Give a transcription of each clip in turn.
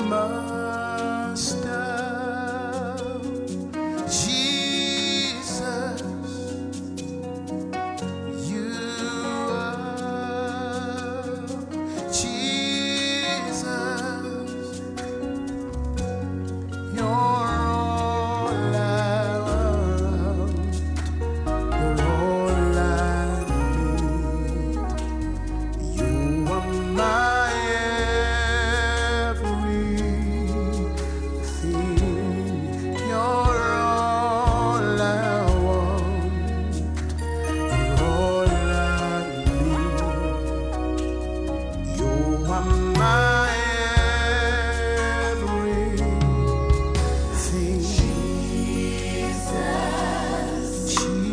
Master, Jesus, you are Jesus, you're all I want, you're all I need. You are my everything. You're all I want. You're all I need. You are my everything. Jesus,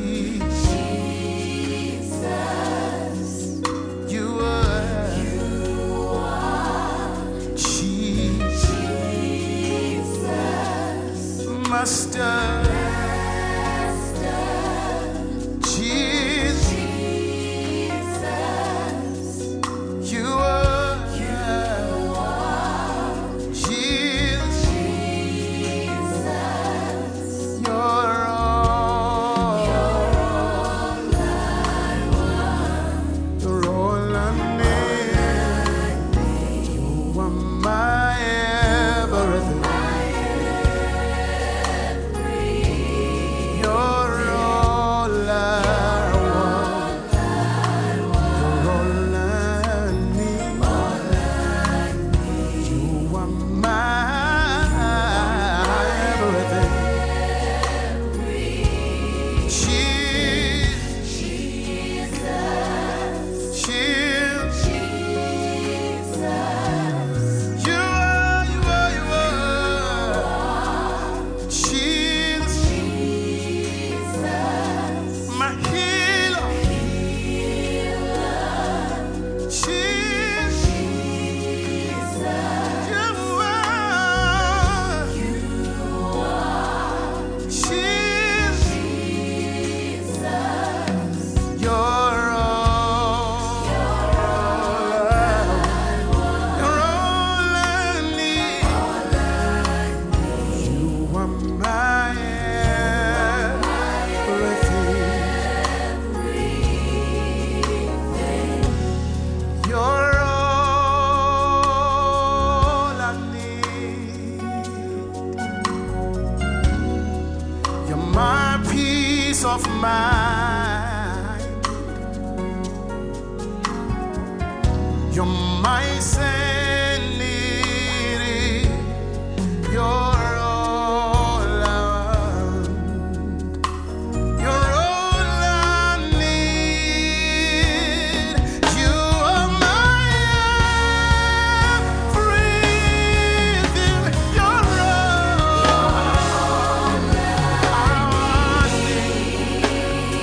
Jesus, you are Jesus, Master, Jesus, you are Jesus, you're all I need. You are my everything. You're all I want. You're all I need. You are my everything. Jesus, Jesus, you are Jesus, my healer. Jesus, you are Jesus, you're all I need. You are my everything. You're all I need. You're my peace of mind. You're my sanity. You're all I want. You're all I need. You are my everything. You're all I need.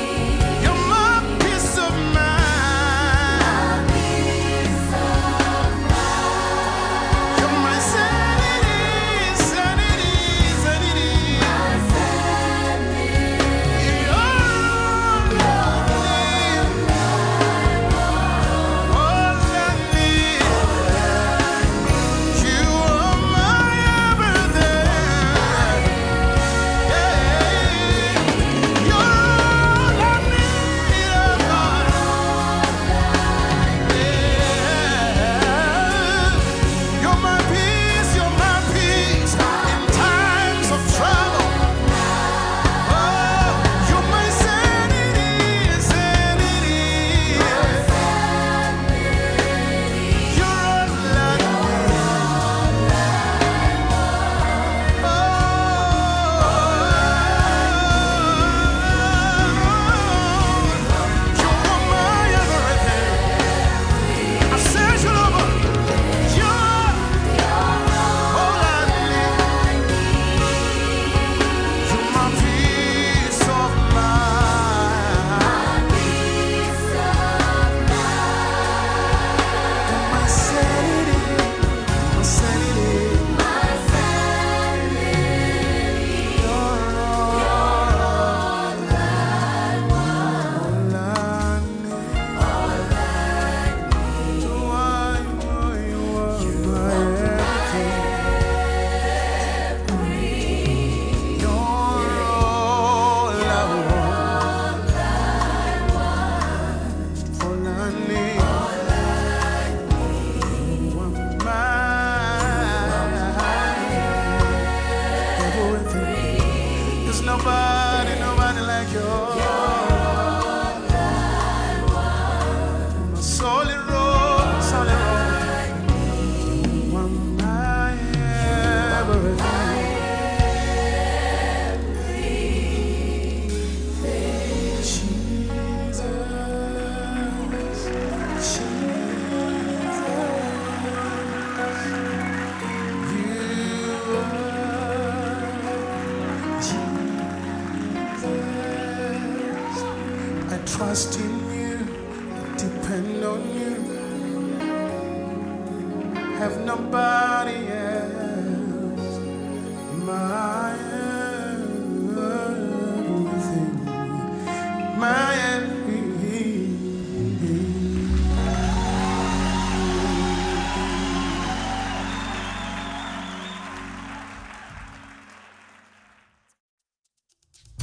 trust in you, depend on you, have nobody else.